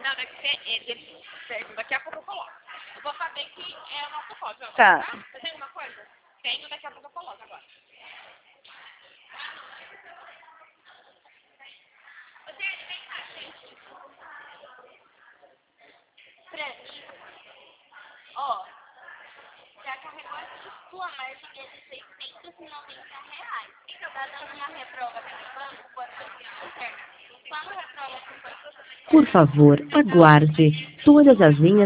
Não, daqui certo. Daqui a pouco eu coloco. Eu vou saber que é o nosso código agora, Tá. tá? Você tem alguma coisa? Tenho, daqui a pouco eu coloco agora. Você vem cá, gente. Frente. Ó, já carregou a sua margem de R$690. Fica dando uma reprova aqui no banco, pode ser interna. Quando reprova, Por favor, aguarde. Todas as linhas